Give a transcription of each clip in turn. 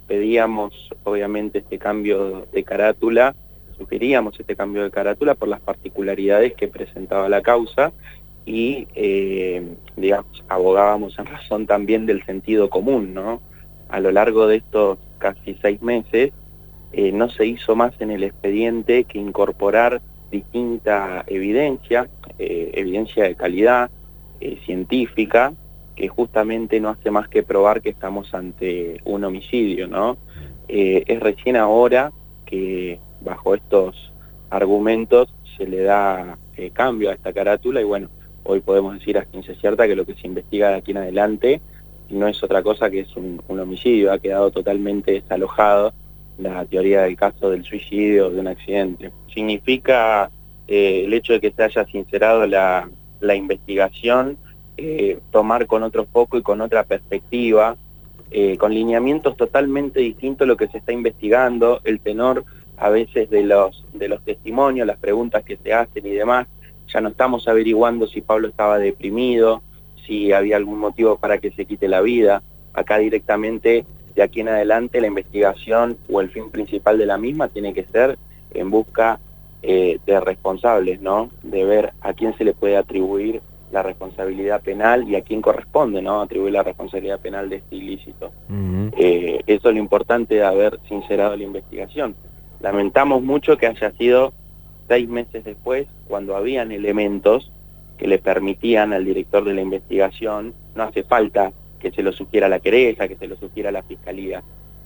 pedíamos obviamente este cambio de carátula, sugeríamos este cambio de carátula por las particularidades que presentaba la causa y, digamos, abogábamos en razón también del sentido común, ¿no? A lo largo de estos casi 6 meses, no se hizo más en el expediente que incorporar distinta evidencia, evidencia de calidad, científica, que justamente no hace más que probar que estamos ante un homicidio, ¿no? Es recién ahora que bajo estos argumentos se le da cambio a esta carátula y bueno, hoy podemos decir a ciencia cierta que lo que se investiga de aquí en adelante no es otra cosa que es un homicidio. Ha quedado totalmente desalojado la teoría del caso del suicidio o de un accidente. Significa el hecho de que se haya sincerado la investigación, tomar con otro foco y con otra perspectiva, con lineamientos totalmente distintos a lo que se está investigando, el tenor a veces de los testimonios, las preguntas que se hacen y demás. Ya no estamos averiguando si Pablo estaba deprimido, si había algún motivo para que se quite la vida. Acá directamente, de aquí en adelante, la investigación o el fin principal de la misma tiene que ser en busca de responsables, ¿no? De ver a quién se le puede atribuir la responsabilidad penal y a quién corresponde, ¿no? Atribuir la responsabilidad penal de este ilícito. Eso es lo importante de haber sincerado la investigación. Lamentamos mucho que haya sido 6 meses después, cuando habían elementos que le permitían al director de la investigación, no hace falta que se lo sugiera la querella, que se lo sugiera la fiscalía,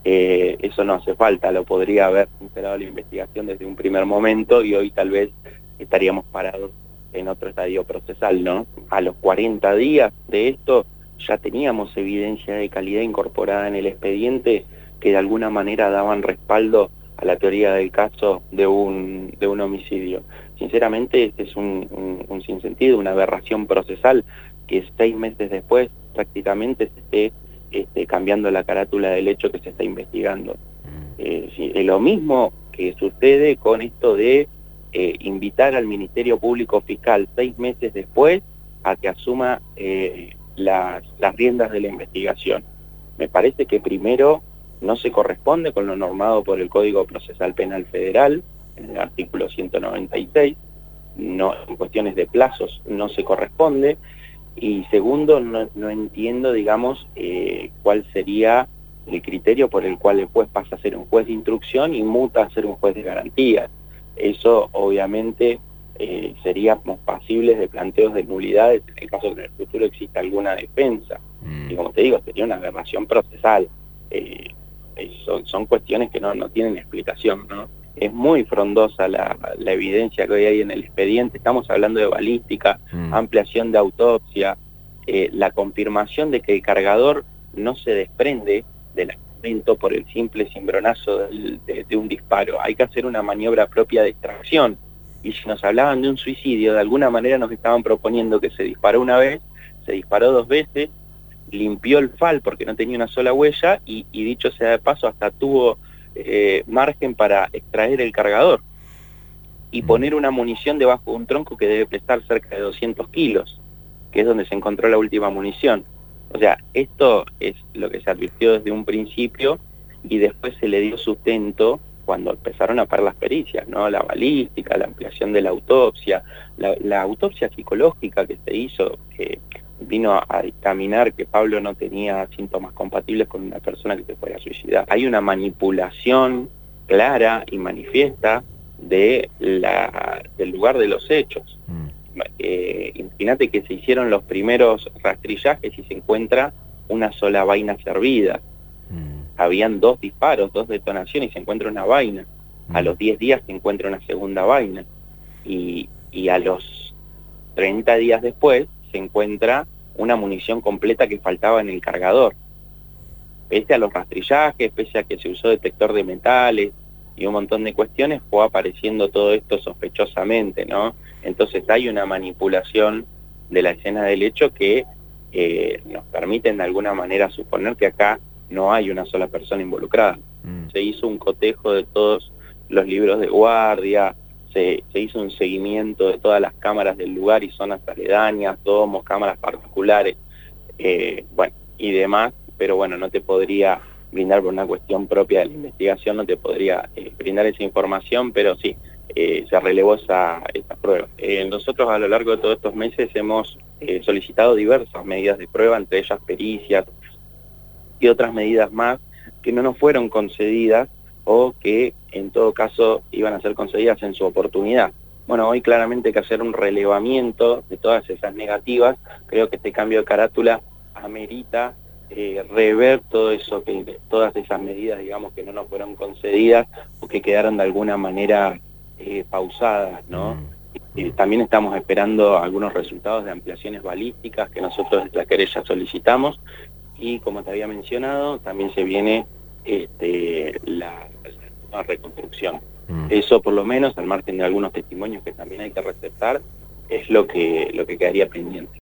eso no hace falta, lo podría haber sincerado la investigación desde un primer momento y hoy tal vez estaríamos parados en otro estadio procesal, ¿no? A los 40 días de esto ya teníamos evidencia de calidad incorporada en el expediente que de alguna manera daban respaldo a la teoría del caso de un homicidio. Sinceramente, este es un sinsentido, una aberración procesal, que 6 meses después prácticamente se esté cambiando la carátula del hecho que se está investigando. Es lo mismo que sucede con esto de invitar al Ministerio Público Fiscal 6 meses después a que asuma las riendas de la investigación. Me parece que primero no se corresponde con lo normado por el Código Procesal Penal Federal, en el artículo 196, no, en cuestiones de plazos no se corresponde, y segundo, no entiendo, digamos, cuál sería el criterio por el cual el juez pasa a ser un juez de instrucción y muta a ser un juez de garantías. Eso obviamente seríamos pasibles de planteos de nulidades en el caso de que en el futuro exista alguna defensa. Y como te digo, sería una aberración procesal. Son cuestiones que no tienen explicación, ¿no? Es muy frondosa la evidencia que hoy hay en el expediente. Estamos hablando de balística, ampliación de autopsia, la confirmación de que el cargador no se desprende del armamento por el simple cimbronazo de un disparo. Hay que hacer una maniobra propia de extracción. Y si nos hablaban de un suicidio, de alguna manera nos estaban proponiendo que se disparó una vez, se disparó 2 veces, limpió el FAL porque no tenía una sola huella y dicho sea de paso, hasta tuvo margen para extraer el cargador y poner una munición debajo de un tronco que debe pesar cerca de 200 kilos, que es donde se encontró la última munición. O sea, esto es lo que se advirtió desde un principio y después se le dio sustento cuando empezaron a parar las pericias, ¿no? La balística, la ampliación de la autopsia, la autopsia psicológica que se hizo, que vino a dictaminar que Pablo no tenía síntomas compatibles con una persona que se fuera a suicidar. Hay una manipulación clara y manifiesta del lugar de los hechos. Imagínate que se hicieron los primeros rastrillajes y se encuentra una sola vaina servida. Habían 2 disparos, 2 detonaciones y se encuentra una vaina. A los 10 días se encuentra una segunda vaina. Y a los 30 días después se encuentra una munición completa que faltaba en el cargador. Pese a los rastrillajes, pese a que se usó detector de metales y un montón de cuestiones, fue apareciendo todo esto sospechosamente, ¿no? Entonces hay una manipulación de la escena del hecho que nos permiten de alguna manera suponer que acá no hay una sola persona involucrada. Se hizo un cotejo de todos los libros de guardia, se hizo un seguimiento de todas las cámaras del lugar y zonas aledañas, tomos, cámaras particulares, bueno, y demás, pero bueno, no te podría brindar por una cuestión propia de la investigación, no te podría brindar esa información, pero sí, se relevó esa prueba. Nosotros a lo largo de todos estos meses hemos solicitado diversas medidas de prueba, entre ellas pericias y otras medidas más que no nos fueron concedidas o que en todo caso iban a ser concedidas en su oportunidad. Bueno, hoy claramente hay que hacer un relevamiento de todas esas negativas. Creo que este cambio de carátula amerita rever todo eso, todas esas medidas, digamos, que no nos fueron concedidas o que quedaron de alguna manera pausadas, ¿no? También estamos esperando algunos resultados de ampliaciones balísticas que nosotros desde la querella solicitamos, y como te había mencionado, también se viene la reconstrucción. Eso, por lo menos, al margen de algunos testimonios que también hay que receptar, es lo que quedaría pendiente.